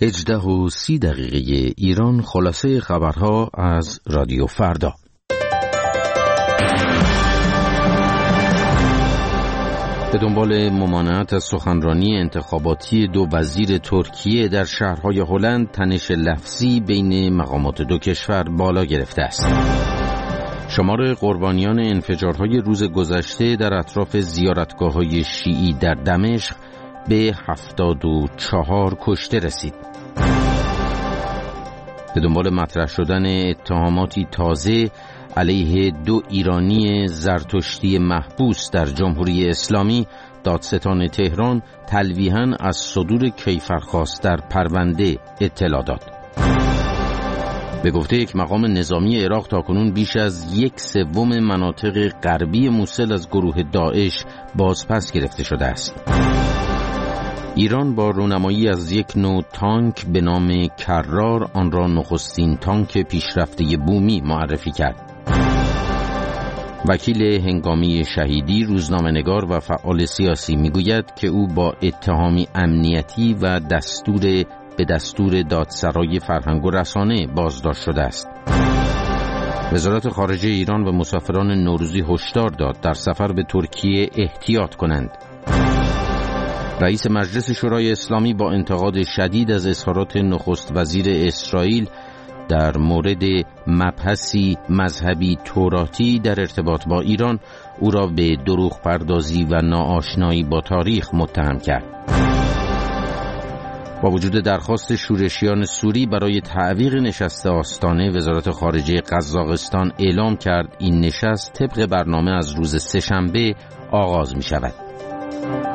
18:30 ایران. خلاصه خبرها از رادیو فردا. به دنبال ممانعت از سخنرانی انتخاباتی دو وزیر ترکیه در شهرهای هلند، تنش لفظی بین مقامات دو کشور بالا گرفته است. شمار قربانیان انفجارهای روز گذشته در اطراف زیارتگاه‌های شیعی در دمشق به 74 کشته رسید. به دنبال مطرح شدن اتهاماتی تازه علیه دو ایرانی زرتشتی محبوس در جمهوری اسلامی، دادستان تهران تلویحاً از صدور کیفرخواست در پرونده اطلاع داد. به گفته یک مقام نظامی عراق، تاکنون بیش از 1/3 مناطق غربی موصل از گروه داعش بازپس گرفته شده است. ایران با رونمایی از یک نوع تانک به نام کرار آن را نخستین تانک پیشرفته بومی معرفی کرد. وکیل هنگامی شهیدی، روزنامه‌نگار و فعال سیاسی میگوید که او با اتهامی امنیتی و به دستور دادسرای فرهنگ و رسانه بازداشت شده است. وزارت خارجه ایران و مسافران نوروزی هشدار داد در سفر به ترکیه احتیاط کنند. رئیس مجلس شورای اسلامی با انتقاد شدید از اظهارات نخست وزیر اسرائیل در مورد مبحثی مذهبی توراتی در ارتباط با ایران، او را به دروغ پردازی و ناآشنایی با تاریخ متهم کرد. با وجود درخواست شورشیان سوری برای تعویق نشست آستانه، وزارت خارجه قزاقستان اعلام کرد این نشست طبق برنامه از روز سه‌شنبه آغاز می شود.